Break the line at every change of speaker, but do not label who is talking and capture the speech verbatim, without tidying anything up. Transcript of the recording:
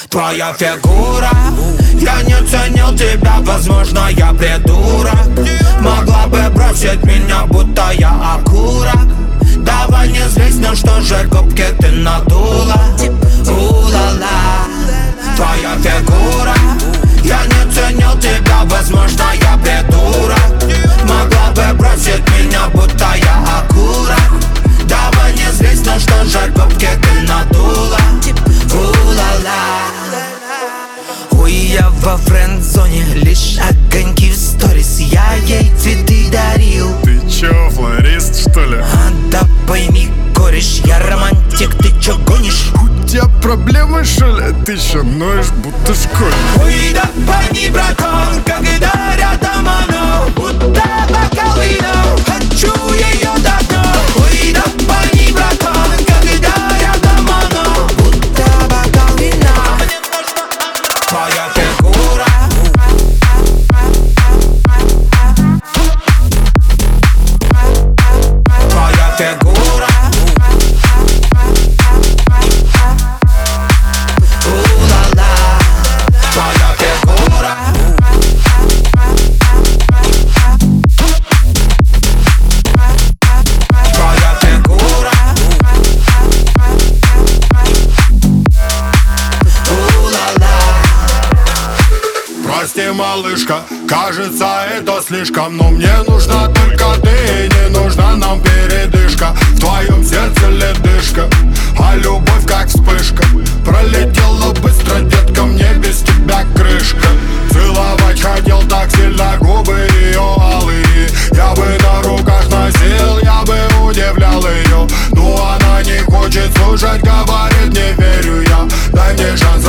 Твоя фигура, я не ценил тебя, возможно, я придурок. Могла бы бросить меня, будто я окурок. Давай не злись, ну что же губки ты надула. У-ла-ла. Твоя фигура, я не ценил тебя, возможно, я придурок. Могла бы бросить меня, будто я окурок. Давай не злись, ну что же губки ты надула. У-ла-ла. Ой, я во френд-зоне, лишь огоньки в сторис. Я ей цветы дарил.
Ты чё, флорист, что ли?
А, да пойми, кореш, я романтик, ты чё гонишь?
У тебя проблемы, что ли? Ты чё ноешь, будто школьник?
Ой, да пойми, братан, когда рядом оно, будто бокал вина. Хочу её до дна. Ой, да пойми, братан, когда рядом оно, будто бокал вина. Твоя фигура, твоя фигура. У-ла-ла. Твоя фигура. Твоя фигура. У-ла-ла.
Прости, малышка, кажется, это слишком. Но мне нужна только ты, не нужна нам передышка. В твоем сердце ледышка, а любовь как вспышка. Пролетела быстро, детка, мне без тебя крышка. Целовать хотел так сильно губы ее алые. Я бы на руках носил, я бы удивлял ее. Но она не хочет слушать, говорит, не верю я. Дай мне шанс.